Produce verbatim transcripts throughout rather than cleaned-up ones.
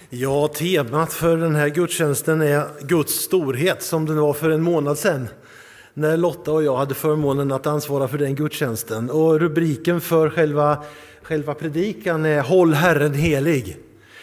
Ja, temat för den här gudstjänsten är Guds storhet, som det var för en månad sedan när Lotta och jag hade förmånen att ansvara för den gudstjänsten. Och rubriken för själva, själva predikan är Håll Herren helig.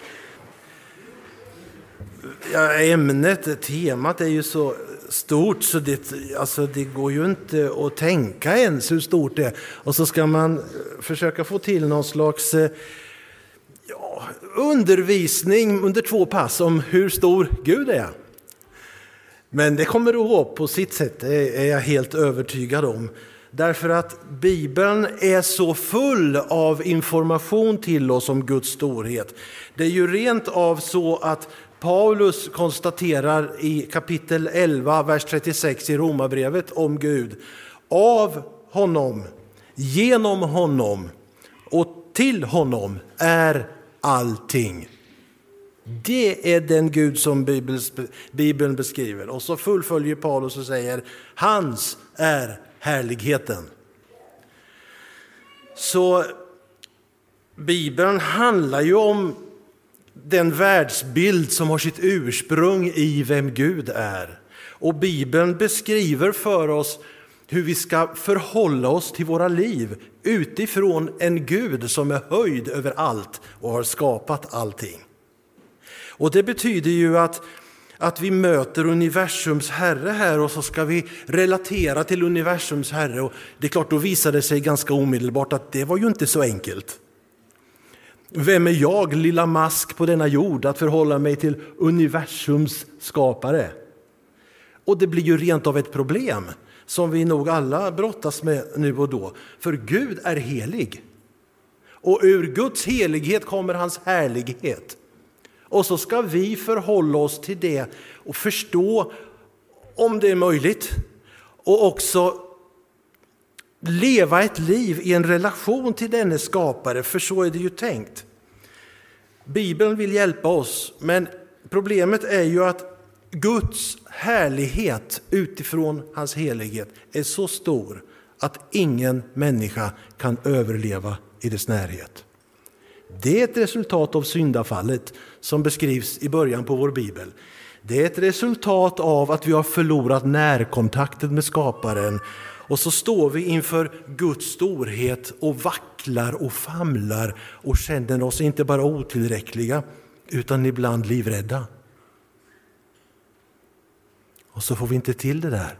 Ja, ämnet, temat är ju så stort så det, alltså det går ju inte att tänka ens hur stort det är. Och så ska man försöka få till någon slags ja, undervisning under två pass om hur stor Gud är. Men det kommer att gå på sitt sätt, det är jag helt övertygad om. Därför att Bibeln är så full av information till oss om Guds storhet. Det är ju rent av så att Paulus konstaterar i kapitel elva, vers trettiosex i Romarbrevet om Gud. Av honom, genom honom och till honom är allting. Det är den Gud som Bibeln beskriver. Och så fullföljer Paulus och säger, hans är härligheten. Så Bibeln handlar ju om den världsbild som har sitt ursprung i vem Gud är. Och Bibeln beskriver för oss hur vi ska förhålla oss till våra liv utifrån en Gud som är höjd över allt och har skapat allting. Och det betyder ju att, att vi möter universums herre här och så ska vi relatera till universums herre. Och det är klart, då visar det sig ganska omedelbart att det var ju inte så enkelt. Vem är jag, lilla mask på denna jord, att förhålla mig till universums skapare? Och det blir ju rent av ett problem som vi nog alla brottas med nu och då. För Gud är helig. Och ur Guds helighet kommer hans härlighet. Och så ska vi förhålla oss till det och förstå om det är möjligt. Och också leva ett liv i en relation till denne skapare, för så är det ju tänkt. Bibeln vill hjälpa oss, men problemet är ju att Guds härlighet utifrån hans helighet är så stor att ingen människa kan överleva i dess närhet. Det är ett resultat av syndafallet som beskrivs i början på vår bibel. Det är ett resultat av att vi har förlorat närkontakten med skaparen. Och så står vi inför Guds storhet och vacklar och famlar och känner oss inte bara otillräckliga utan ibland livrädda. Och så får vi inte till det där.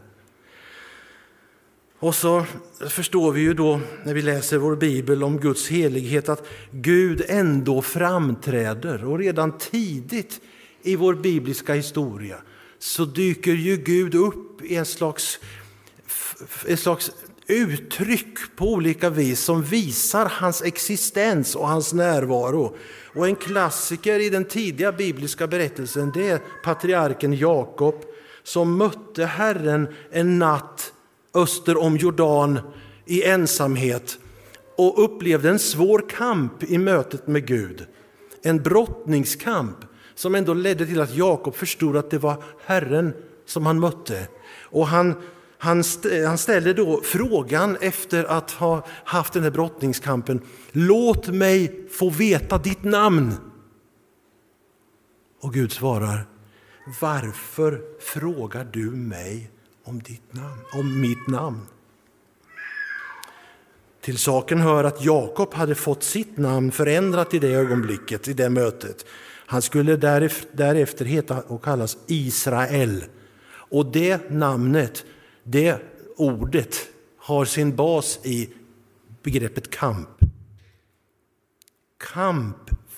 Och så förstår vi ju då när vi läser vår bibel om Guds helighet att Gud ändå framträder. Och redan tidigt i vår bibliska historia så dyker ju Gud upp i en slags, en slags uttryck på olika vis som visar hans existens och hans närvaro. Och en klassiker i den tidiga bibliska berättelsen, det är patriarken Jakob som mötte Herren en natt öster om Jordan i ensamhet och upplevde en svår kamp i mötet med Gud. En brottningskamp som ändå ledde till att Jakob förstod att det var Herren som han mötte. Och han, han, st- han ställde då frågan efter att ha haft den här brottningskampen: låt mig få veta ditt namn. Och Gud svarar: varför frågar du mig om ditt namn, om mitt namn? Till saken hör att Jakob hade fått sitt namn förändrat i det ögonblicket, i det mötet. Han skulle därefter heta och kallas Israel. Och det namnet, det ordet har sin bas i begreppet kamp. Kamp.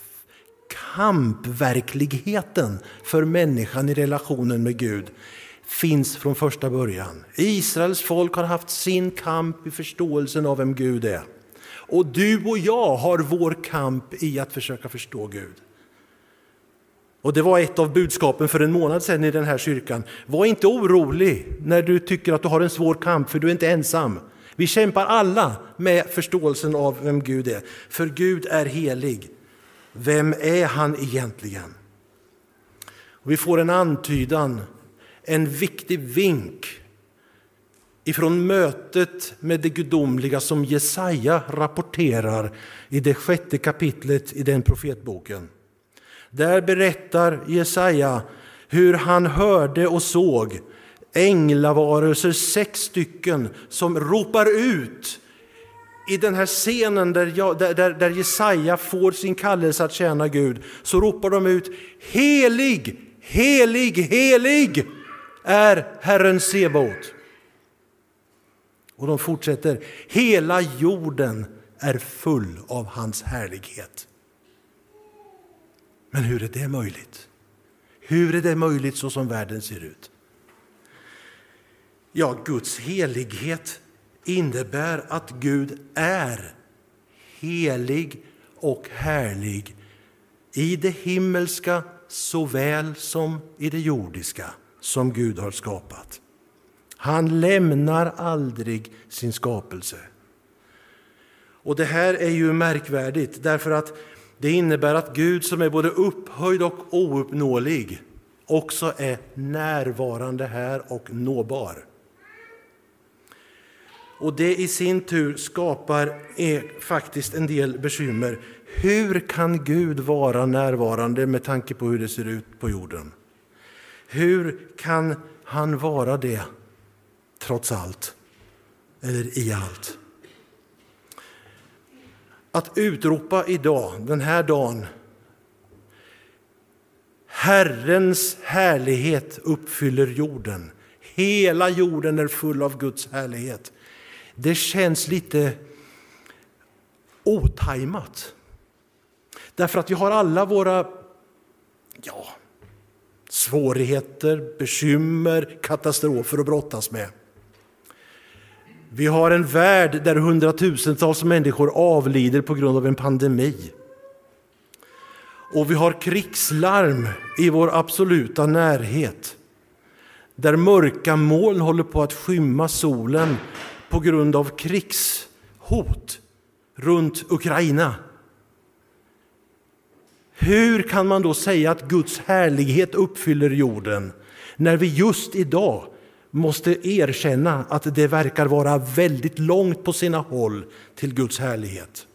Kampverkligheten för människan i relationen med Gud finns från första början. Israels folk har haft sin kamp i förståelsen av vem Gud är. Och du och jag har vår kamp i att försöka förstå Gud. Och det var ett av budskapen för en månad sedan i den här kyrkan. Var inte orolig när du tycker att du har en svår kamp, för du är inte ensam. Vi kämpar alla med förståelsen av vem Gud är. För Gud är helig. Vem är han egentligen? Och vi får en antydan, en viktig vink ifrån mötet med det gudomliga som Jesaja rapporterar i det sjätte kapitlet i den profetboken. Där berättar Jesaja hur han hörde och såg änglavarelser, sex stycken, som ropar ut i den här scenen där, jag, där, där Jesaja får sin kallelse att tjäna Gud. Så ropar de ut: helig, helig, helig är Herren Sebaot. Och de fortsätter: hela jorden är full av hans härlighet. Men hur är det möjligt? Hur är det möjligt så som världen ser ut? Ja, Guds helighet innebär att Gud är helig och härlig i det himmelska såväl som i det jordiska som Gud har skapat. Han lämnar aldrig sin skapelse. Och det här är ju märkvärdigt därför att det innebär att Gud, som är både upphöjd och ouppnåelig, också är närvarande här och nåbar. Och det i sin tur skapar är faktiskt en del bekymmer. Hur kan Gud vara närvarande med tanke på hur det ser ut på jorden? Hur kan han vara det trots allt eller i allt? Att utropa idag, den här dagen, Herrens härlighet uppfyller jorden. Hela jorden är full av Guds härlighet. Det känns lite otajmat. Därför att vi har alla våra ja, svårigheter, bekymmer, katastrofer att brottas med. Vi har en värld där hundratusentals människor avlider på grund av en pandemi. Och vi har krigslarm i vår absoluta närhet. Där mörka moln håller på att skymma solen på grund av krigshot runt Ukraina. Hur kan man då säga att Guds härlighet uppfyller jorden när vi just idag måste erkänna att det verkar vara väldigt långt på sina håll till Guds härlighet?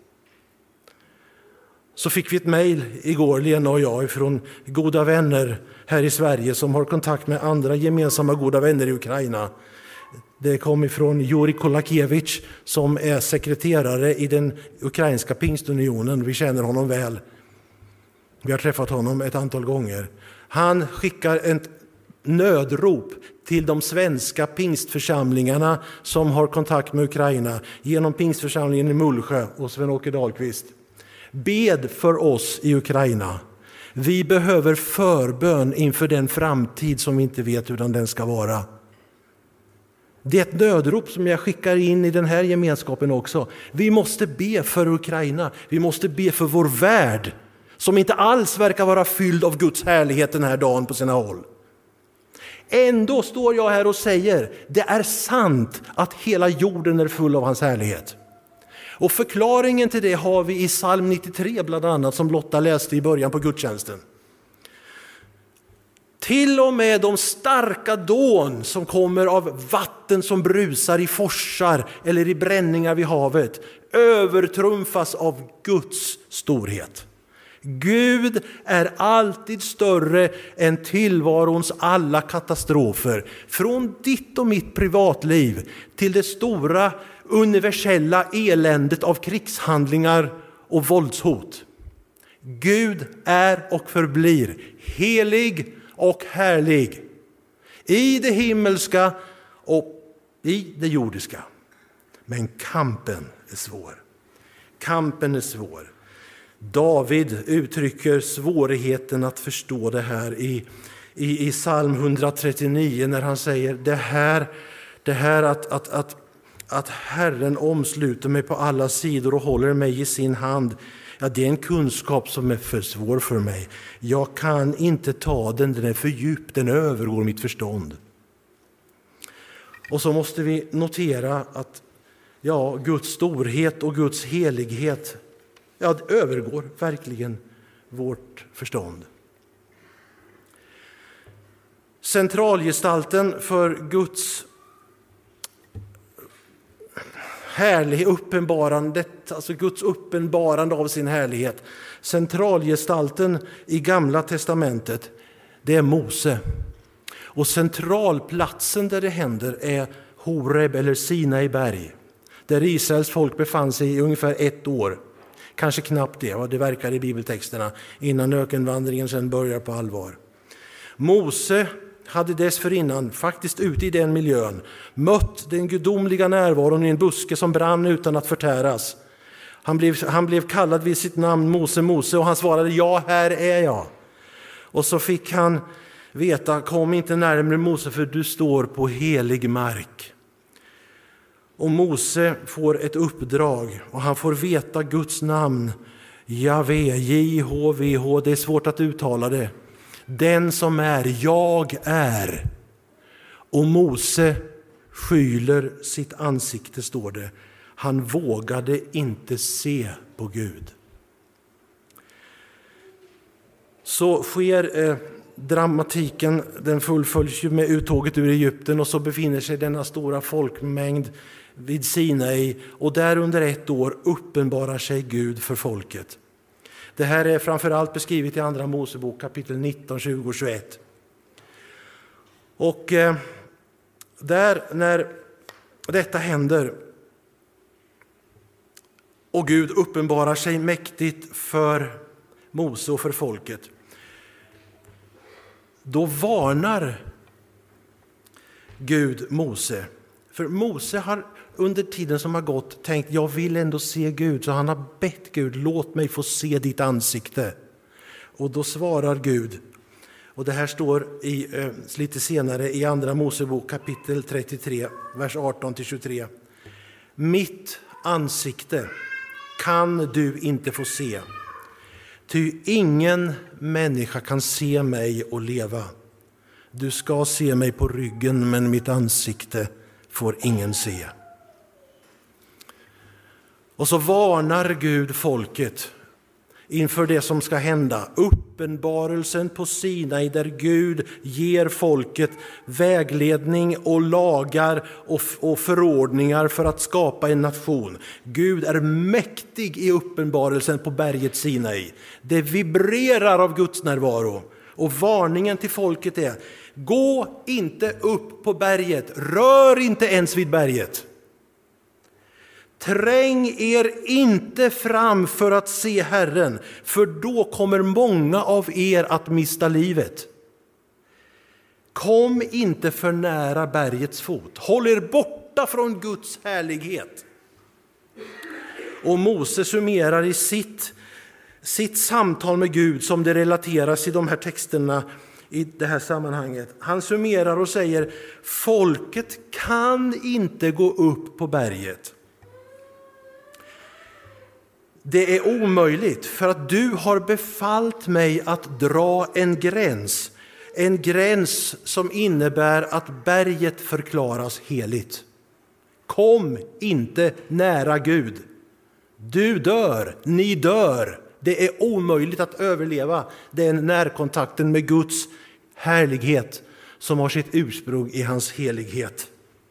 Så fick vi ett mejl igår, Lena och jag, från goda vänner här i Sverige som har kontakt med andra gemensamma goda vänner i Ukraina. Det kom ifrån Juri Kolakiewicz som är sekreterare i den ukrainska pingstunionen. Vi känner honom väl. Vi har träffat honom ett antal gånger. Han skickar ett nödrop till de svenska pingstförsamlingarna som har kontakt med Ukraina genom pingstförsamlingen i Mullsjö och Sven-Åke Dahlqvist. Bed för oss i Ukraina. Vi behöver förbön inför den framtid som vi inte vet hur den ska vara. Det är ett nödrop som jag skickar in i den här gemenskapen också. Vi måste be för Ukraina. Vi måste be för vår värld som inte alls verkar vara fylld av Guds härlighet den här dagen på sina håll. Ändå står jag här och säger, det är sant att hela jorden är full av hans härlighet. Och förklaringen till det har vi i psalm nittiotre bland annat, som Lotta läste i början på gudstjänsten. Till och med de starka dån som kommer av vatten som brusar i forsar eller i bränningar vid havet övertrumfas av Guds storhet. Gud är alltid större än tillvarons alla katastrofer. Från ditt och mitt privatliv till det stora universella eländet av krigshandlingar och våldshot. Gud är och förblir helig och härlig i det himmelska och i det jordiska. Men kampen är svår. Kampen är svår. David uttrycker svårigheten att förstå det här i, i, i psalm etthundratrettionio när han säger det här, det här att, att, att, att Herren omsluter mig på alla sidor och håller mig i sin hand. Ja, det är en kunskap som är för svår för mig. Jag kan inte ta den, den är för djup, den övergår mitt förstånd. Och så måste vi notera att ja, Guds storhet och Guds helighet, ja, det övergår verkligen vårt förstånd. Centralgestalten för Guds härlig uppenbarandet, alltså Guds uppenbarande av sin härlighet. Centralgestalten i Gamla testamentet, det är Mose. Och centralplatsen där det händer är Horeb eller Sinai berg, där Israels folk befann sig i ungefär ett år. Kanske knappt det, vad det verkar i bibeltexterna, innan ökenvandringen sedan börjar på allvar. Mose hade dessförinnan, faktiskt ute i den miljön, mött den gudomliga närvaron i en buske som brann utan att förtäras. Han blev, han blev kallad vid sitt namn Mose, Mose, och han svarade: ja, här är jag. Och så fick han veta: kom inte närmare Mose, för du står på helig mark. Och Mose får ett uppdrag och han får veta Guds namn, Jave, J H V H, det är svårt att uttala det. Den som är, jag är. Och Mose skyler sitt ansikte, står det. Han vågade inte se på Gud. Så sker eh, dramatiken, den fullföljs ju med uttåget ur Egypten, och så befinner sig denna stora folkmängd vid Sinai, och där under ett år uppenbarar sig Gud för folket. Det här är framförallt beskrivet i Andra Mosebok kapitel nitton, tjugo och tjugoett. Och eh, där när detta händer och Gud uppenbarar sig mäktigt för Mose och för folket, då varnar Gud Mose. För Mose har under tiden som har gått tänkt: jag vill ändå se Gud. Så han har bett Gud: låt mig få se ditt ansikte. Och då svarar Gud, och det här står i, eh, lite senare i Andra Mosebok kapitel trettiotre, vers arton till tjugotre. Mitt ansikte kan du inte få se, ty ingen människa kan se mig och leva. Du ska se mig på ryggen, men mitt ansikte får ingen se. Och så varnar Gud folket inför det som ska hända. Uppenbarelsen på Sinai, där Gud ger folket vägledning och lagar och förordningar för att skapa en nation. Gud är mäktig i uppenbarelsen på berget Sinai. Det vibrerar av Guds närvaro. Och varningen till folket är: gå inte upp på berget, rör inte ens vid berget. Träng er inte fram för att se Herren, för då kommer många av er att mista livet. Kom inte för nära bergets fot, håll er borta från Guds härlighet. Och Mose summerar i sitt, sitt samtal med Gud, som det relateras i de här texterna i det här sammanhanget. Han summerar och säger: folket kan inte gå upp på berget. Det är omöjligt, för att du har befallt mig att dra en gräns. En gräns som innebär att berget förklaras heligt. Kom inte nära Gud. Du dör, ni dör. Det är omöjligt att överleva den närkontakten med Guds härlighet som har sitt ursprung i hans helighet.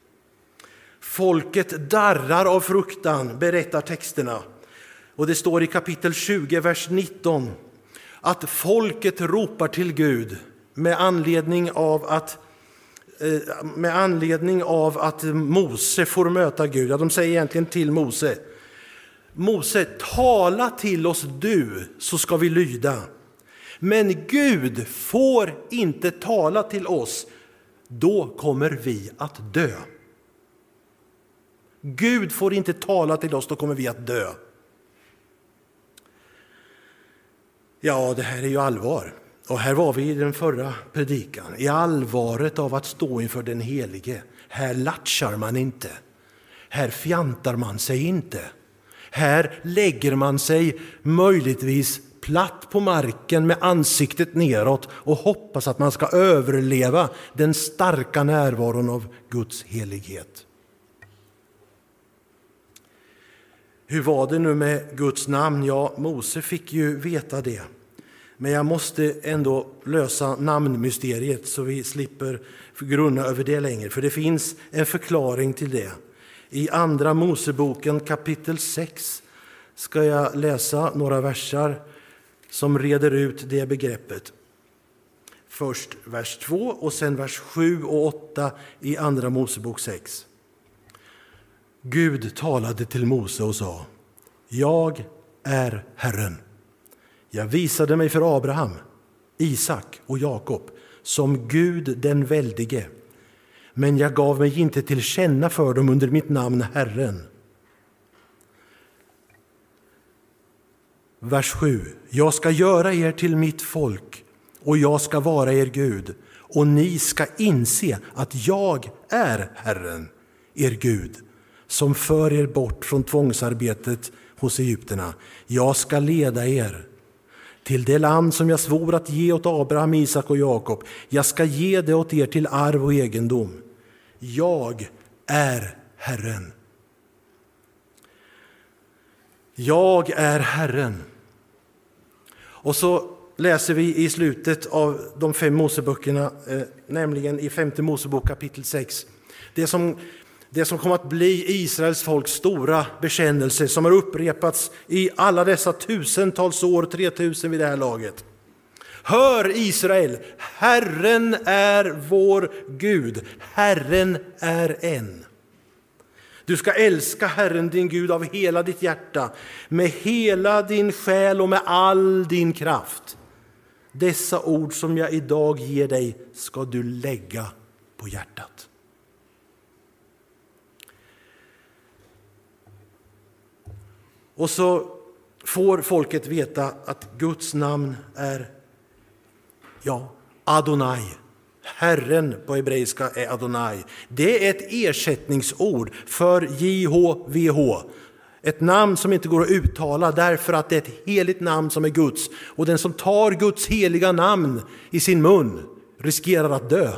Folket darrar av fruktan, berättar texterna. Och det står i kapitel tjugo, vers nitton, att folket ropar till Gud med anledning av att, med anledning av att Mose får möta Gud. Ja, de säger egentligen till Mose: Mose, tala till oss du, så ska vi lyda. Men Gud får inte tala till oss, då kommer vi att dö. Gud får inte tala till oss, då kommer vi att dö. Ja, det här är ju allvar. Och här var vi i den förra predikan. I allvaret av att stå inför den helige. Här latchar man inte. Här fjantar man sig inte. Här lägger man sig möjligtvis platt på marken med ansiktet neråt och hoppas att man ska överleva den starka närvaron av Guds helighet. Hur var det nu med Guds namn? Ja, Mose fick ju veta det. Men jag måste ändå lösa namnmysteriet så vi slipper grunna över det längre. För det finns en förklaring till det. I andra Moseboken kapitel sex ska jag läsa några versar som reder ut det begreppet. Först vers två och sen vers sju och åtta i andra Mosebok sex. Gud talade till Mose och sa: Jag är Herren. Jag visade mig för Abraham, Isak och Jakob som Gud den väldige. Men jag gav mig inte till känna för dem under mitt namn Herren. Vers sju. Jag ska göra er till mitt folk och jag ska vara er Gud. Och ni ska inse att jag är Herren, er Gud, som för er bort från tvångsarbetet hos egypterna. Jag ska leda er till det land som jag svor att ge åt Abraham, Isak och Jakob. Jag ska ge det åt er till arv och egendom. Jag är Herren. Jag är Herren. Och så läser vi i slutet av de fem Moseböckerna, eh, nämligen i femte Mosebok kapitel sex. Det som, det som kommer att bli Israels folks stora bekännelse som har upprepats i alla dessa tusentals år, tre tusen vid det här laget. Hör Israel, Herren är vår Gud, Herren är en. Du ska älska Herren din Gud av hela ditt hjärta, med hela din själ och med all din kraft. Dessa ord som jag idag ger dig ska du lägga på hjärtat. Och så får folket veta att Guds namn är ja, Adonai. Herren på hebreiska är Adonai. Det är ett ersättningsord för J H V H. Ett namn som inte går att uttala därför att det är ett heligt namn som är Guds. Och den som tar Guds heliga namn i sin mun riskerar att dö.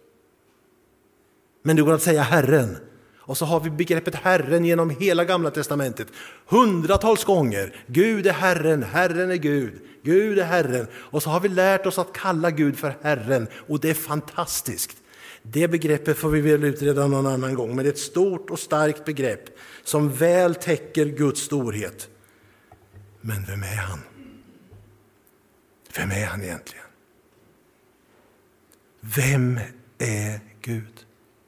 Men det går att säga Herren. Och så har vi begreppet Herren genom hela Gamla testamentet. Hundratals gånger. Gud är Herren, Herren är Gud. Gud är Herren. Och så har vi lärt oss att kalla Gud för Herren. Och det är fantastiskt. Det begreppet får vi väl utreda någon annan gång. Men det är ett stort och starkt begrepp som väl täcker Guds storhet. Men vem är han? Vem är han egentligen? Vem är Gud?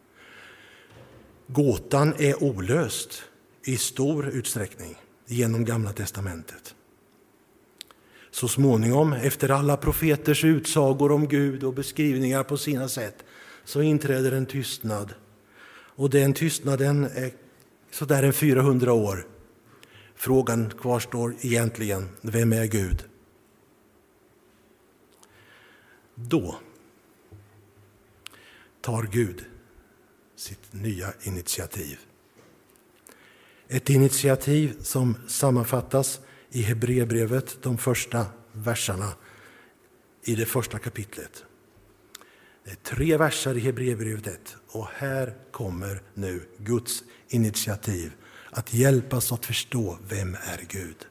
Gåtan är olöst i stor utsträckning genom Gamla testamentet. Så småningom, efter alla profeters utsagor om Gud och beskrivningar på sina sätt, så inträder en tystnad. Och den tystnaden är så där en fyrahundra år. Frågan kvarstår egentligen, vem är Gud? Då tar Gud sitt nya initiativ. Ett initiativ som sammanfattas i Hebreerbrevet, de första verserna i det första kapitlet. Det är tre verser i Hebreerbrevet ett och här kommer nu Guds initiativ att hjälpa oss att förstå vem är Gud.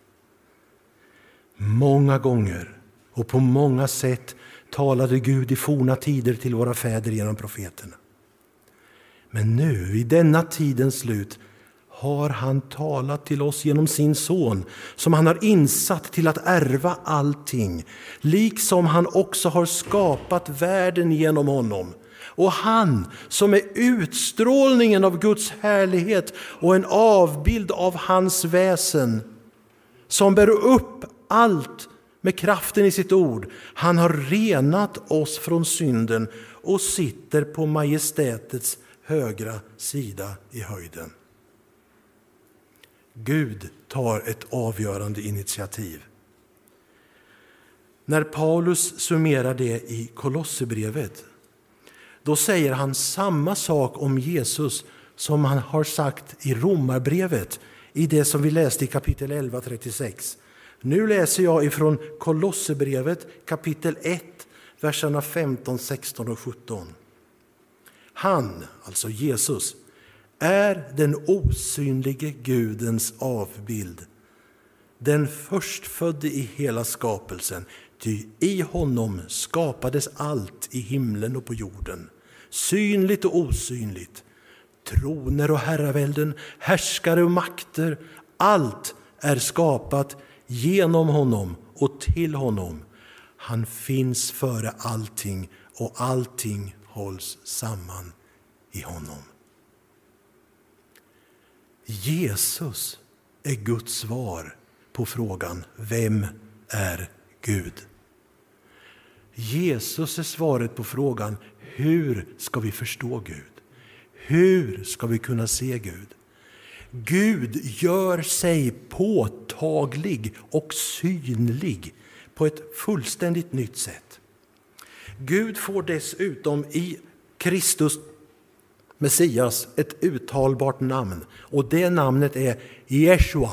Många gånger och på många sätt talade Gud i forna tider till våra fäder genom profeterna. Men nu, i denna tidens slut, har han talat till oss genom sin son, som han har insatt till att ärva allting, liksom han också har skapat världen genom honom. Och han, som är utstrålningen av Guds härlighet och en avbild av hans väsen, som bär upp allt med kraften i sitt ord, han har renat oss från synden och sitter på majestätets högra sida i höjden. Gud tar ett avgörande initiativ. När Paulus summerar det i Kolosserbrevet, då säger han samma sak om Jesus som han har sagt i Romarbrevet, i det som vi läste i kapitel elva trettiosex. Nu läser jag ifrån Kolosserbrevet kapitel ett, verserna femton, sexton och sjutton. Han, alltså Jesus, är den osynlige Gudens avbild, den förstfödde i hela skapelsen, ty i honom skapades allt i himlen och på jorden, synligt och osynligt, troner och herravälden, härskare och makter. Allt är skapat genom honom och till honom. Han finns före allting och allting hålls samman i honom. Jesus är Guds svar på frågan: vem är Gud? Jesus är svaret på frågan: hur ska vi förstå Gud? Hur ska vi kunna se Gud? Gud gör sig påtaglig och synlig på ett fullständigt nytt sätt. Gud får dessutom i Kristus Messias ett uttalbart namn, och det namnet är Jeshua.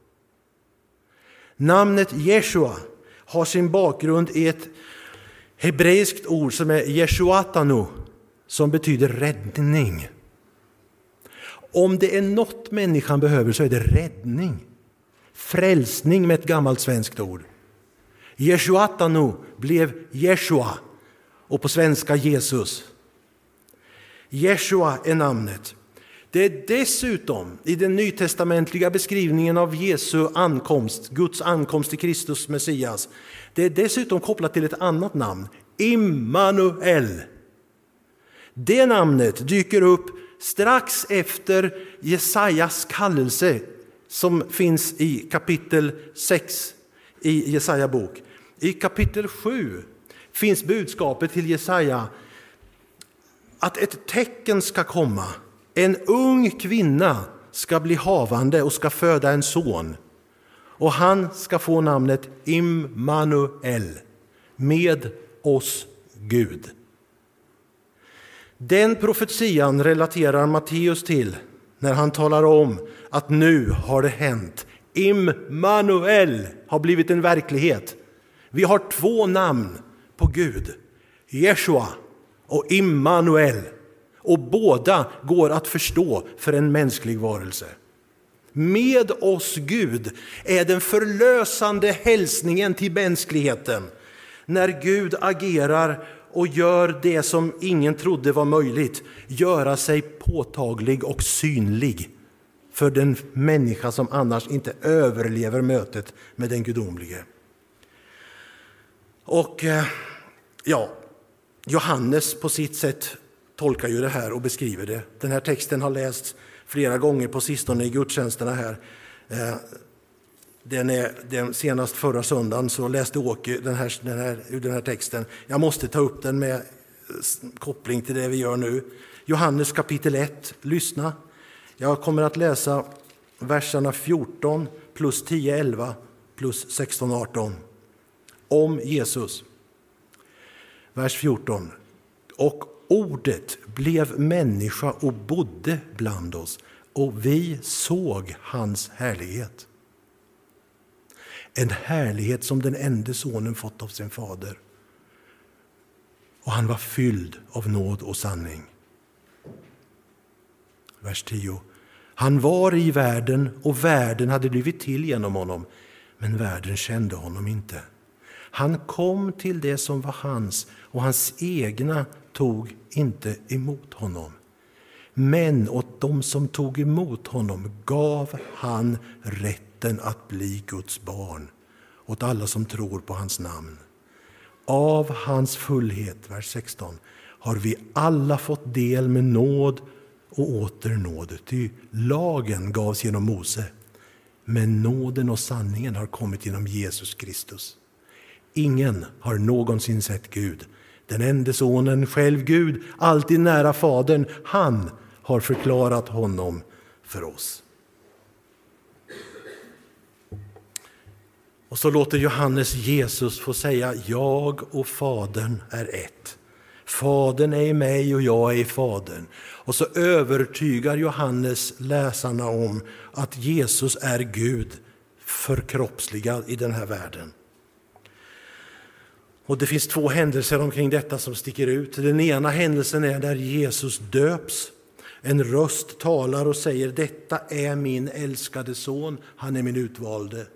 Namnet Jeshua har sin bakgrund i ett hebreiskt ord som är Jeshuatanu, som betyder räddning. Om det är något människan behöver så är det räddning. Frälsning med ett gammalt svenskt ord. Jeshuatanu blev Jeshua, och på svenska Jesus. Jeshua är namnet. Det är dessutom i den nytestamentliga beskrivningen av Jesu ankomst, Guds ankomst till Kristus Messias, det är dessutom kopplat till ett annat namn, Immanuel. Det namnet dyker upp strax efter Jesajas kallelse som finns i kapitel sex i Jesaja bok. I kapitel sju finns budskapet till Jesaja att ett tecken ska komma. En ung kvinna ska bli havande och ska föda en son. Och han ska få namnet Immanuel, med oss Gud. Den profetian relaterar Matteus till när han talar om att nu har det hänt. Immanuel har blivit en verklighet. Vi har två namn på Gud, Jeshua och Immanuel, och båda går att förstå för en mänsklig varelse. Med oss Gud är den förlösande hälsningen till mänskligheten när Gud agerar och gör det som ingen trodde var möjligt, göra sig påtaglig och synlig för den människa som annars inte överlever mötet med den gudomlige. Och ja, Johannes på sitt sätt tolkar ju det här och beskriver det. Den här texten har lästs flera gånger på sistone i gudstjänsterna här. Den är, den senast förra söndagen så läste Åke den här, den här, den här texten. Jag måste ta upp den med koppling till det vi gör nu. Johannes kapitel ett, lyssna. Jag kommer att läsa verserna fjorton plus tio elva plus sexton arton om Jesus. Vers fjorton. Och ordet blev människa och bodde bland oss, och vi såg hans härlighet. En härlighet som den enda sonen fått av sin fader. Och han var fylld av nåd och sanning. Vers tio. Han var i världen och världen hade blivit till genom honom, men världen kände honom inte. Han kom till det som var hans, och hans egna tog inte emot honom. Men åt dem som tog emot honom gav han rätten att bli Guds barn, åt alla som tror på hans namn. Av hans fullhet, vers sexton, har vi alla fått del med nåd och åter nåd. Ty lagen gavs genom Mose, men nåden och sanningen har kommit genom Jesus Kristus. Ingen har någonsin sett Gud. Den enda sonen, själv Gud, alltid nära Fadern, han har förklarat honom för oss. Och så låter Johannes Jesus få säga: jag och Fadern är ett. Fadern är i mig och jag är i Fadern. Och så övertygar Johannes läsarna om att Jesus är Gud förkroppsligad i den här världen. Och det finns två händelser omkring detta som sticker ut. Den ena händelsen är där Jesus döps. En röst talar och säger: detta är min älskade son, han är min utvalde.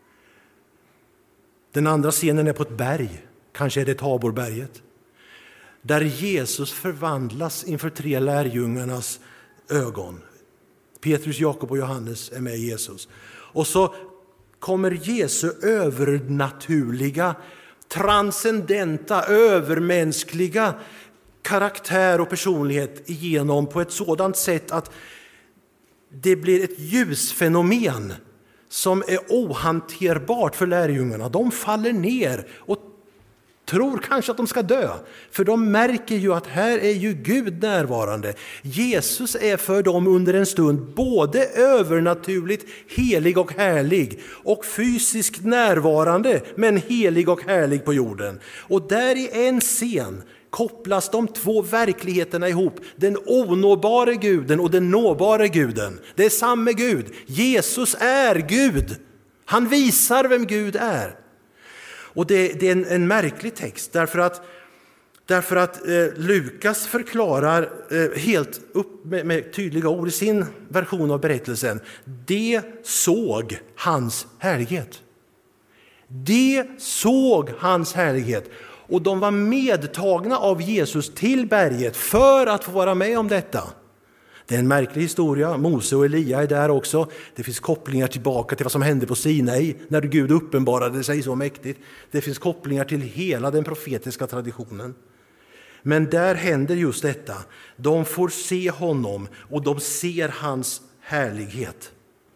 Den andra scenen är på ett berg, kanske är det Taborberget. där Jesus förvandlas inför tre lärjungarnas ögon. Petrus, Jakob och Johannes är med Jesus. Och så kommer Jesu övernaturliga, transcendenta, övermänskliga karaktär och personlighet igenom på ett sådant sätt att det blir ett ljusfenomen som är ohanterbart för lärjungarna. De faller ner och tror kanske att de ska dö, för de märker ju att här är ju Gud närvarande. Jesus är för dem under en stund både övernaturligt helig och härlig och fysiskt närvarande men helig och härlig på jorden. Och där i en scen kopplas de två verkligheterna ihop. Den onåbare guden och den nåbare guden. Det är samma Gud. Jesus är Gud. Han visar vem Gud är. Och det, det är en, en märklig text därför att, därför att eh, Lukas förklarar eh, helt upp med, med tydliga ord i sin version av berättelsen. Det såg hans härlighet. Det såg hans härlighet. Och de var medtagna av Jesus till berget för att få vara med om detta. Det är en märklig historia. Mose och Elia är där också. Det finns kopplingar tillbaka till vad som hände på Sinai när Gud uppenbarade sig så mäktigt. Det finns kopplingar till hela den profetiska traditionen. Men där händer just detta. De får se honom och de ser hans härlighet.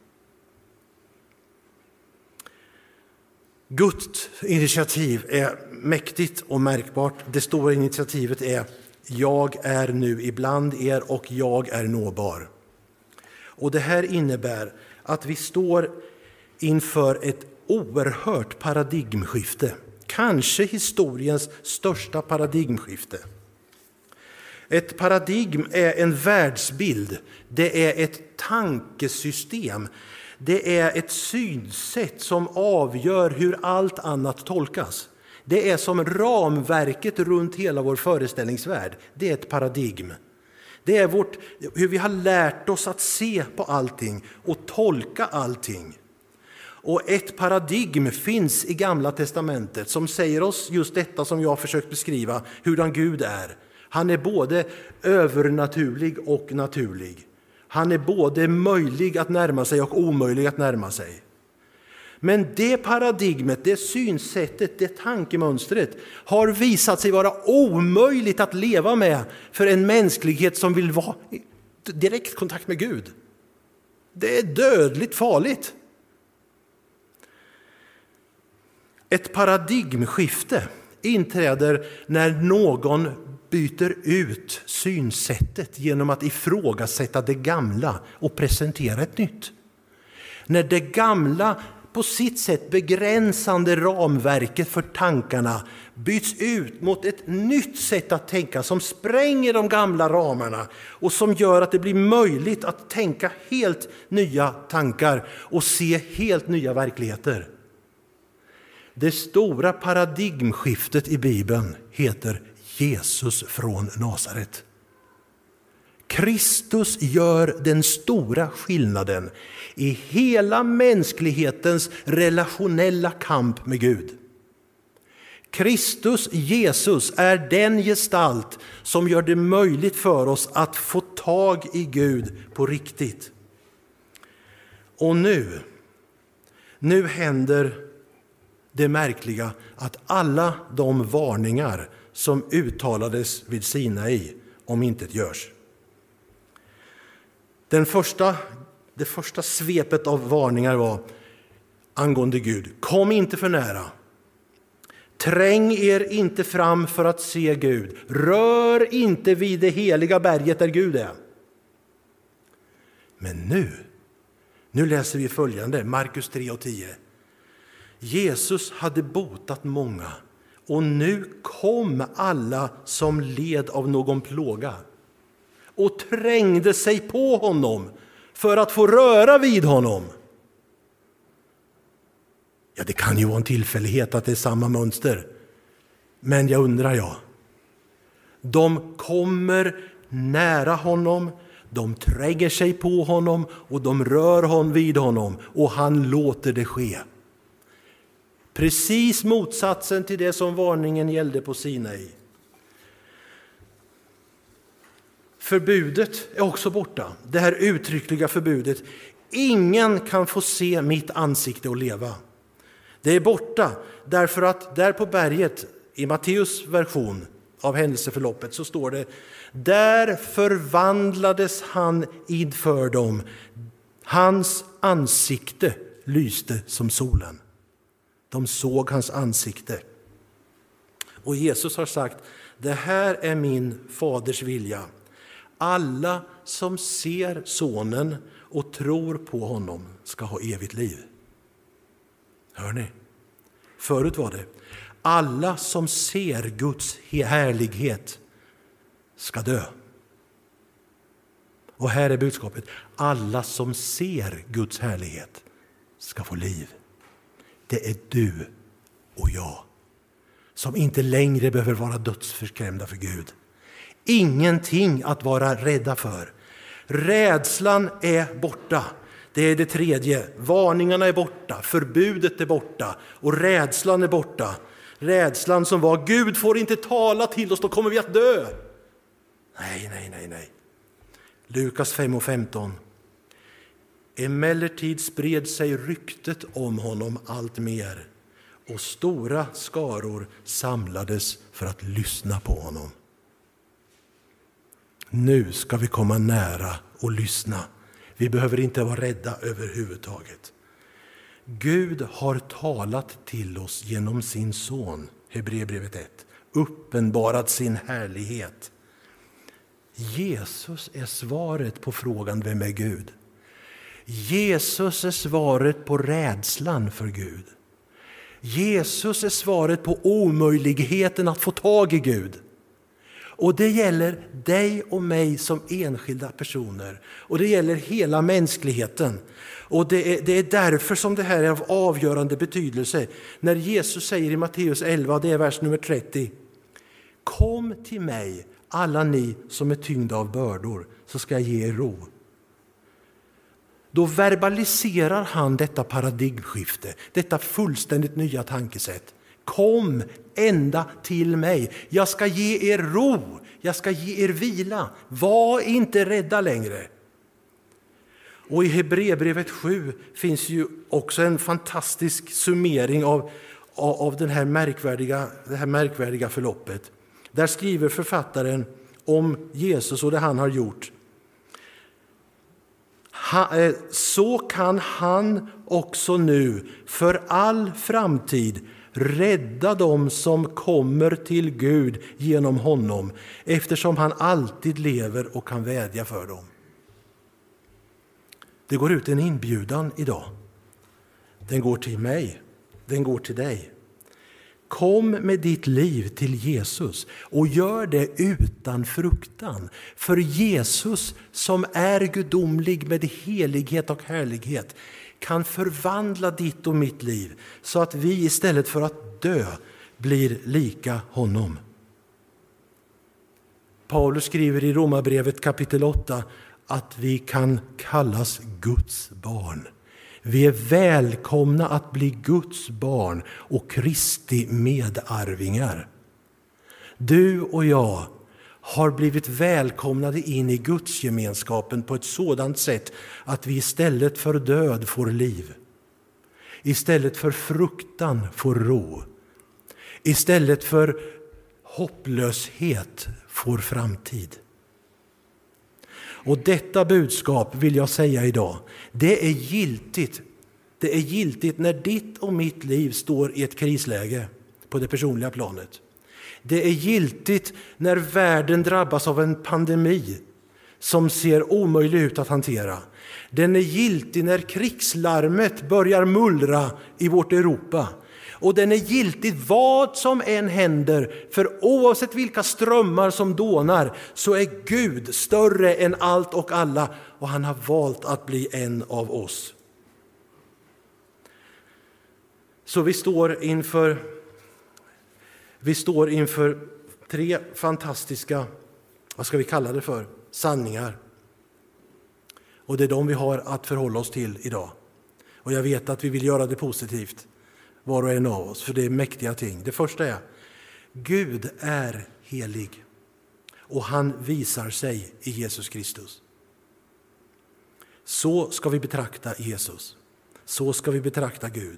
Guds initiativ är mäktigt och märkbart. Det stora initiativet är: jag är nu ibland er och jag är nåbar. Och det här innebär att vi står inför ett oerhört paradigmskifte. Kanske historiens största paradigmskifte. Ett paradigm är en världsbild. Det är ett tankesystem. Det är ett synsätt som avgör hur allt annat tolkas. Det är som ramverket runt hela vår föreställningsvärld. Det är ett paradigm. Det är vårt, hur vi har lärt oss att se på allting och tolka allting. Och ett paradigm finns i Gamla testamentet som säger oss just detta som jag har försökt beskriva, hurdan Gud är. Han är både övernaturlig och naturlig. Han är både möjlig att närma sig och omöjlig att närma sig. Men det paradigmet, det synsättet, det tankemönstret har visat sig vara omöjligt att leva med för en mänsklighet som vill vara i direkt kontakt med Gud. Det är dödligt farligt. Ett paradigmskifte inträder när någon byter ut synsättet genom att ifrågasätta det gamla och presentera ett nytt. När det gamla på sitt sätt begränsande ramverket för tankarna byts ut mot ett nytt sätt att tänka som spränger de gamla ramarna och som gör att det blir möjligt att tänka helt nya tankar och se helt nya verkligheter. Det stora paradigmskiftet i Bibeln heter Jesus från Nasaret. Kristus gör den stora skillnaden i hela mänsklighetens relationella kamp med Gud. Kristus, Jesus, är den gestalt som gör det möjligt för oss att få tag i Gud på riktigt. Och nu, nu händer det märkliga att alla de varningar som uttalades vid Sinai om intet görs. Den första, det första svepet av varningar var angående Gud. Kom inte för nära. Träng er inte fram för att se Gud. Rör inte vid det heliga berget där Gud är. Men nu, nu läser vi följande, Markus tre och tio. Jesus hade botat många och nu kom alla som led av någon plåga och trängde sig på honom för att få röra vid honom. Ja, det kan ju vara en tillfällighet att det är samma mönster. Men jag undrar jag. De kommer nära honom, de tränger sig på honom och de rör honom vid honom och han låter det ske. Precis motsatsen till det som varningen gällde på Sinai. Förbudet är också borta. Det här uttryckliga förbudet. Ingen kan få se mitt ansikte och leva. Det är borta därför att där på berget, i Matteus version av händelseförloppet, så står det: där förvandlades han inför dem. Hans ansikte lyste som solen. De såg hans ansikte. Och Jesus har sagt: det här är min faders vilja. Alla som ser sonen och tror på honom ska ha evigt liv. Hör ni? Förut var det: alla som ser Guds härlighet ska dö. Och här är budskapet: alla som ser Guds härlighet ska få liv. Det är du och jag som inte längre behöver vara dödsförskrämda för Gud. Ingenting att vara rädda för. Rädslan är borta. Det är det tredje. Varningarna är borta. Förbudet är borta. Och rädslan är borta. Rädslan som var: Gud får inte tala till oss, då kommer vi att dö. Nej, nej, nej, nej. Lukas fem och femton. Emellertid spred sig ryktet om honom allt mer, och stora skaror samlades för att lyssna på honom. Nu ska vi komma nära och lyssna. Vi behöver inte vara rädda överhuvudtaget. Gud har talat till oss genom sin son, Hebreerbrevet ett, uppenbarat sin härlighet. Jesus är svaret på frågan: vem är Gud? Jesus är svaret på rädslan för Gud. Jesus är svaret på omöjligheten att få tag i Gud. Och det gäller dig och mig som enskilda personer. Och det gäller hela mänskligheten. Och det är, det är därför som det här är av avgörande betydelse. När Jesus säger i Matteus elva, det är vers nummer trettio: kom till mig alla ni som är tyngda av bördor, så ska jag ge er ro. Då verbaliserar han detta paradigmskifte, detta fullständigt nya tankesätt. Kom ända till mig. Jag ska ge er ro. Jag ska ge er vila. Var inte rädda längre. Och i Hebreerbrevet sju finns ju också en fantastisk summering av, av, av den här märkvärdiga, det här märkvärdiga förloppet. Där skriver författaren om Jesus och det han har gjort. Så kan han också nu för all framtid rädda dem som kommer till Gud genom honom, eftersom han alltid lever och kan vädja för dem. Det går ut en inbjudan idag. Den går till mig, den går till dig. Kom med ditt liv till Jesus och gör det utan fruktan. För Jesus, som är gudomlig med helighet och härlighet, kan förvandla ditt och mitt liv så att vi istället för att dö blir lika honom. Paulus skriver i Romarbrevet kapitel åtta att vi kan kallas Guds barn. Vi är välkomna att bli Guds barn och Kristi medarvingar. Du och jag har blivit välkomnade in i Guds gemenskapen på ett sådant sätt att vi istället för död får liv. Istället för fruktan får ro. Istället för hopplöshet får framtid. Och detta budskap vill jag säga idag, det är giltigt. Det är giltigt när ditt och mitt liv står i ett krisläge på det personliga planet. Det är giltigt när världen drabbas av en pandemi som ser omöjlig ut att hantera. Den är giltig när krigslarmet börjar mullra i vårt Europa. Och den är giltig vad som än händer, för oavsett vilka strömmar som dånar så är Gud större än allt och alla, och han har valt att bli en av oss. Så vi står inför vi står inför tre fantastiska, vad ska vi kalla det för, sanningar. Och det är de vi har att förhålla oss till idag. Och jag vet att vi vill göra det positivt, var och en av oss, för det är mäktiga ting. Det första är: Gud är helig. och han visar sig i Jesus Kristus. Så ska vi betrakta Jesus. Så ska vi betrakta Gud.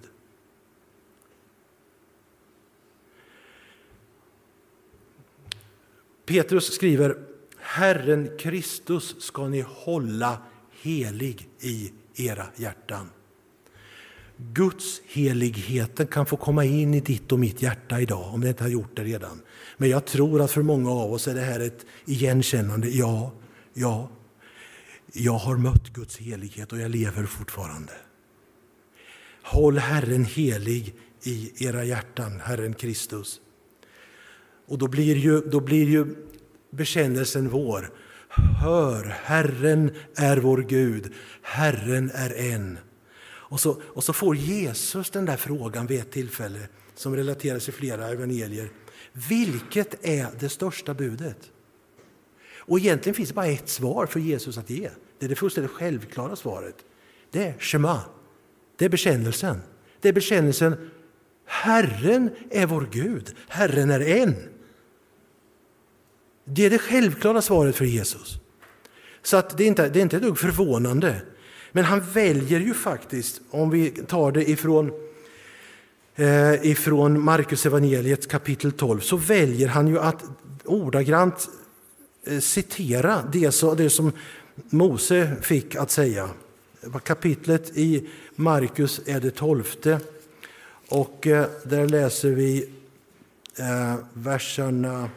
Petrus skriver: Herren Kristus ska ni hålla helig i era hjärtan. Guds heligheten kan få komma in i ditt och mitt hjärta idag, om det inte har gjort det redan. Men jag tror att för många av oss är det här ett igenkännande. Ja, ja, jag har mött Guds helighet och jag lever fortfarande. Håll Herren helig i era hjärtan, Herren Kristus. Och då blir ju, då blir ju bekännelsen vår. Hör, Herren är vår Gud, Herren är en. Och så, och så får Jesus den där frågan vid ett tillfälle som relateras i flera evangelier. Vilket är det största budet? Och egentligen finns det bara ett svar för Jesus att ge. Det är det fullständigt självklara svaret. Det är Shema. Det är bekännelsen. Det är bekännelsen. Herren är vår Gud. Herren är en. Det är det självklara svaret för Jesus. Så att det är inte det är inte ett dugg förvånande. Men han väljer ju faktiskt, om vi tar det ifrån, eh, ifrån Markus evangeliet kapitel tolv, så väljer han ju att ordagrant eh, citera det, så, det som Mose fick att säga. Kapitlet i Markus är det tolfte och eh, där läser vi eh, verserna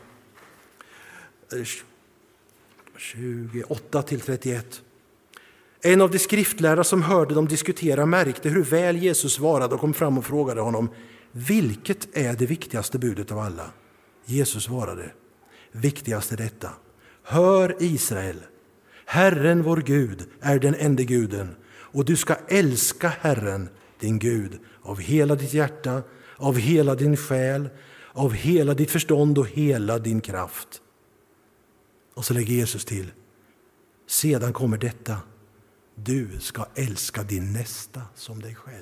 tjugoåtta till trettioett. En av de skriftlärare som hörde dem diskutera märkte hur väl Jesus svarade och kom fram och frågade honom: vilket är det viktigaste budet av alla? Jesus svarade: viktigast är detta: hör Israel, Herren vår Gud är den enda guden, och du ska älska Herren din Gud av hela ditt hjärta, av hela din själ, av hela ditt förstånd och hela din kraft. Och så lägger Jesus till: sedan kommer detta: du ska älska din nästa som dig själv.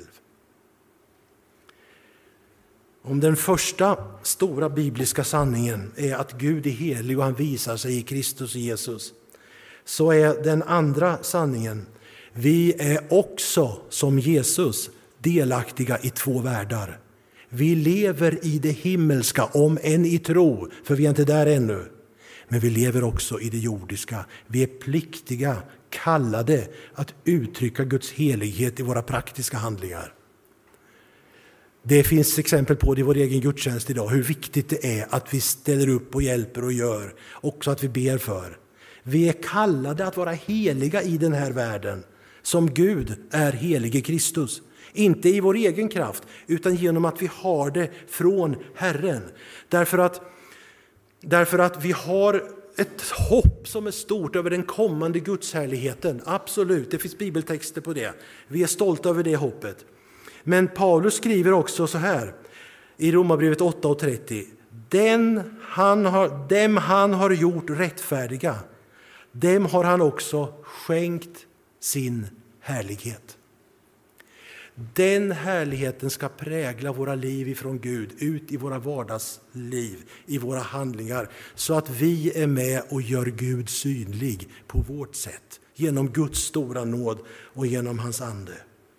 Om den första stora bibliska sanningen är att Gud är helig och han visar sig i Kristus Jesus, så är den andra sanningen: vi är också som Jesus delaktiga i två världar. Vi lever i det himmelska, om än i tro, för vi är inte där ännu. Men vi lever också i det jordiska. Vi är pliktiga, kallade att uttrycka Guds helighet i våra praktiska handlingar. Det finns exempel på det i vår egen gudstjänst idag, hur viktigt det är att vi ställer upp och hjälper och gör, också att vi ber för. Vi är kallade att vara heliga i den här världen, som Gud är helig i Kristus. Inte i vår egen kraft, utan genom att vi har det från Herren. Därför att, därför att vi har ett hopp som är stort över den kommande Gudshärligheten. Absolut, det finns bibeltexter på det. Vi är stolta över det hoppet. Men Paulus skriver också så här i Romarbrevet åtta och trettio. Den han har, dem han har gjort rättfärdiga, dem har han också skänkt sin härlighet. Den härligheten ska prägla våra liv ifrån Gud, ut i våra vardagsliv, i våra handlingar, så att vi är med och gör Gud synlig på vårt sätt, genom Guds stora nåd och genom hans ande.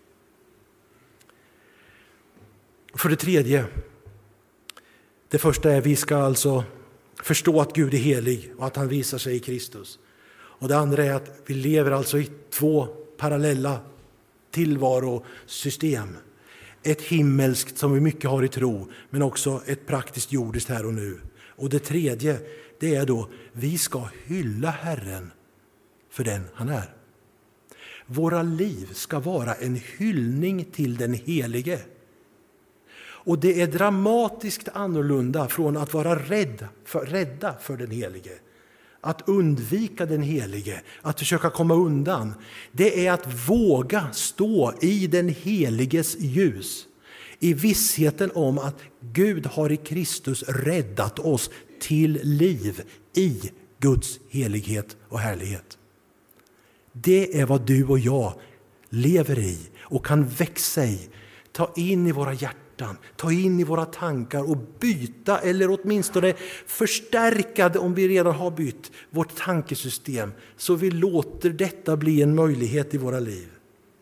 För det tredje, det första är att vi ska alltså förstå att Gud är helig och att han visar sig i Kristus. Och det andra är att vi lever alltså i två parallella tillvarosystem. Ett himmelskt som vi mycket har i tro, men också ett praktiskt jordiskt här och nu. Och det tredje, det är då vi ska hylla Herren för den han är. Våra liv ska vara en hyllning till den helige. Och det är dramatiskt annorlunda från att vara rädd för, rädda för den helige. Att undvika den helige, att försöka komma undan, det är att våga stå i den heliges ljus. I vissheten om att Gud har i Kristus räddat oss till liv i Guds helighet och härlighet. Det är vad du och jag lever i och kan växa i, ta in i våra hjärtan hjärtan, ta in i våra tankar och byta eller åtminstone förstärka det om vi redan har bytt vårt tankesystem så vi låter detta bli en möjlighet i våra liv.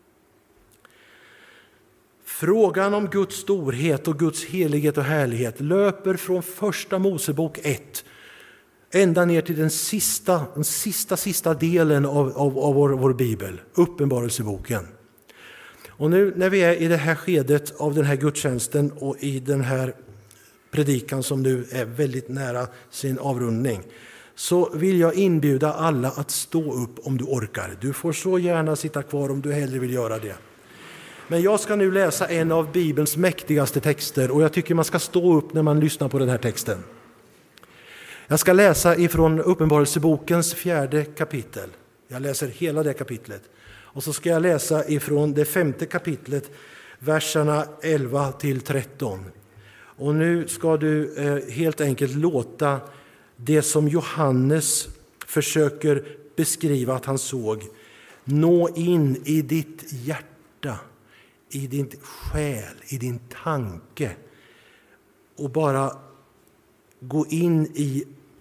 Frågan om Guds storhet och Guds helighet och härlighet löper från första Mosebok ett ända ner till den sista, den sista, sista delen av, av, av vår, vår bibel, Uppenbarelseboken. Och nu när vi är i det här skedet av den här gudstjänsten och i den här predikan som nu är väldigt nära sin avrundning, så vill jag inbjuda alla att stå upp om du orkar. Du får så gärna sitta kvar om du hellre vill göra det. Men jag ska nu läsa en av Bibelns mäktigaste texter och jag tycker man ska stå upp när man lyssnar på den här texten. Jag ska läsa ifrån Uppenbarelsebokens fjärde kapitel. Jag läser hela det kapitlet. Och så ska jag läsa ifrån det femte kapitlet, verserna elva till tretton. Och nu ska du eh, helt enkelt låta det som Johannes försöker beskriva att han såg nå in i ditt hjärta, i din själ, i din tanke och bara gå in i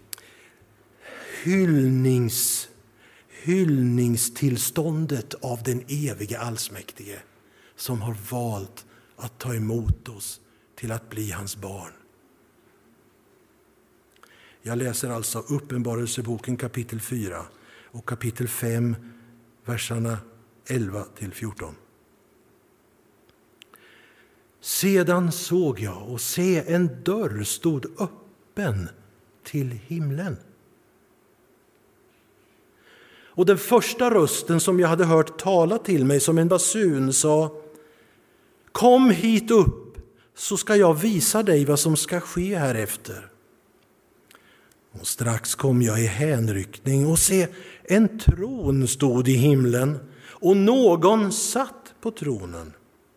hyllnings, hyllningstillståndet av den evige allsmäktige som har valt att ta emot oss till att bli hans barn. Jag läser alltså Uppenbarelseboken kapitel fyra och kapitel fem, verserna elva till fjorton. Sedan såg jag och se en dörr stod öppen till himlen. Och den första rösten som jag hade hört tala till mig som en basun sa: kom hit upp, så ska jag visa dig vad som ska ske härefter. Och strax kom jag i hänryckning och se, en tron stod i himlen och någon satt på tronen.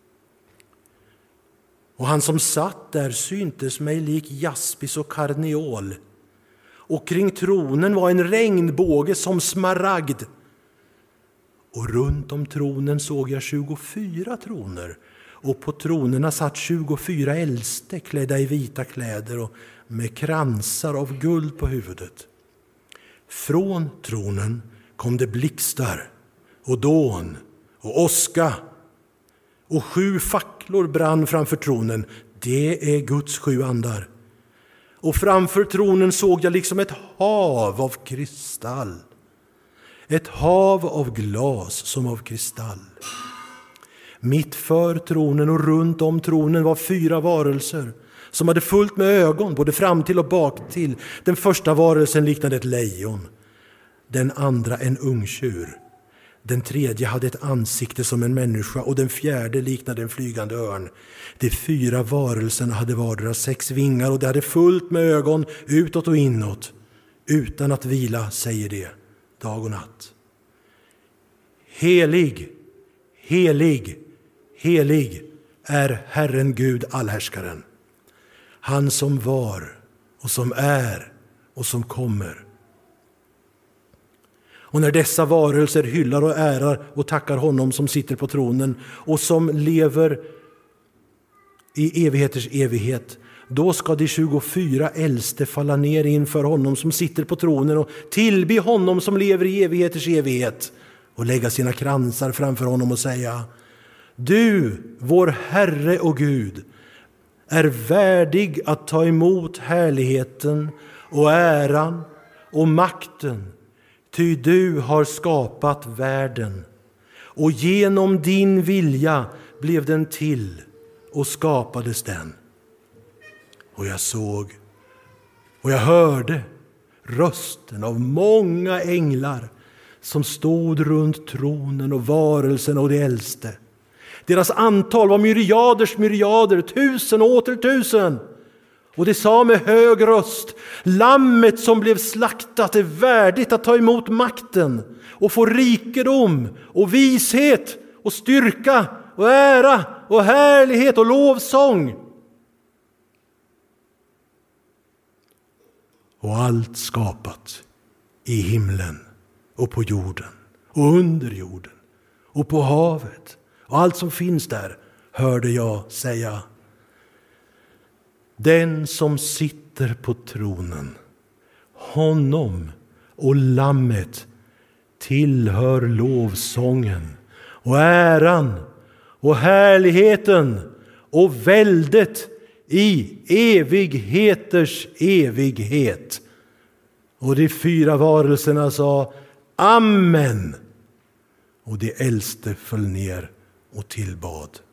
Och han som satt där syntes mig lik jaspis och karneol. Och kring tronen var en regnbåge som smaragd. Och runt om tronen såg jag tjugofyra troner. Och på tronerna satt tjugofyra äldste klädda i vita kläder och med kransar av guld på huvudet. Från tronen kom det blixtar och dån och åska. Och sju facklor brann framför tronen. Det är Guds sju andar. Och framför tronen såg jag liksom ett hav av kristall. Ett hav av glas som av kristall. Mitt för tronen och runt om tronen var fyra varelser som hade fullt med ögon, både fram till och bak till. Den första varelsen liknade ett lejon, den andra en ungtjur. Den tredje hade ett ansikte som en människa och den fjärde liknade en flygande örn. De fyra varelserna hade vardera sex vingar och de hade fullt med ögon utåt och inåt. Utan att vila säger det dag och natt: helig, helig, helig är Herren Gud allhärskaren. Han som var och som är och som kommer. Och när dessa varelser hyllar och ärar och tackar honom som sitter på tronen och som lever i evigheters evighet, då ska de tjugofyra äldste falla ner inför honom som sitter på tronen och tillbe honom som lever i evigheters evighet och lägga sina kransar framför honom och säga: du, vår Herre och Gud, är värdig att ta emot härligheten och äran och makten. Ty du har skapat världen, och genom din vilja blev den till och skapades den. Och jag såg och jag hörde rösten av många änglar som stod runt tronen och varelsen och de äldste. Deras antal var myriaders myriader, tusen och åter tusen. Och det sa med hög röst: lammet som blev slaktat är värdigt att ta emot makten och få rikedom och vishet och styrka och ära och härlighet och lovsång. Och allt skapat i himlen och på jorden och under jorden och på havet och allt som finns där hörde jag säga: den som sitter på tronen. Honom och lammet tillhör lovsången och äran och härligheten och väldet i evigheters evighet. Och de fyra varelserna sa Amen. Och de äldste föll ner och tillbad.